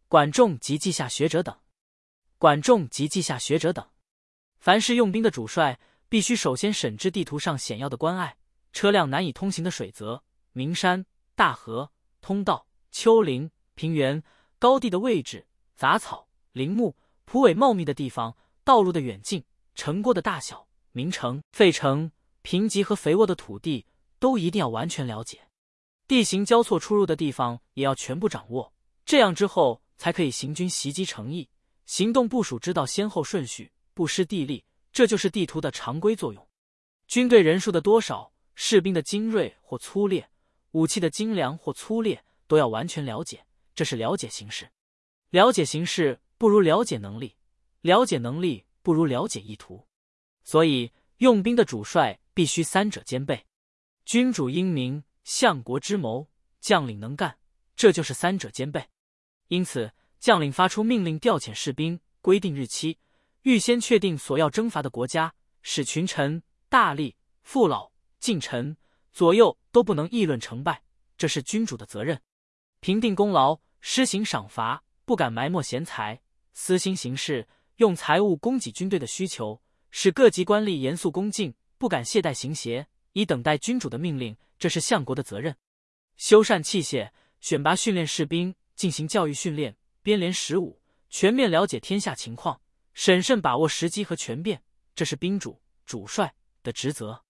管仲及稷下学者等。管仲及稷下学者等，凡是用兵的主帅，必须首先审知地图上险要的关隘、车辆难以通行的水泽、名山、大河、通道、丘陵、平原、高地的位置、杂草、林木、蒲苇茂密的地方、道路的远近、城郭的大小、名城、废城、贫瘠和肥沃的土地，都一定要完全了解。地形交错出入的地方也要全部掌握，这样之后才可以行军袭击城邑，行动部署知道先后顺序，不失地利，这就是地图的常规作用。军队人数的多少、士兵的精锐或粗劣、武器的精良或粗劣，都要完全了解，这是了解形势。了解形势不如了解能力，了解能力不如了解意图。所以用兵的主帅必须三者兼备。君主英明，相国之谋，将领能干，这就是三者兼备。因此将领发出命令调遣士兵，规定日期，预先确定所要征伐的国家，使群臣、大吏、父老、近臣、左右都不能议论成败，这是君主的责任。评定功劳，施行赏罚，不敢埋没贤才，私心行事，用财物供给军队的需求，使各级官吏严肃恭敬，不敢懈怠行邪，以等待君主的命令，这是相国的责任。修缮器械，选拔训练士兵，进行教育训练，编联实武，全面了解天下情况，审慎把握时机和权变，这是兵主、主帅的职责。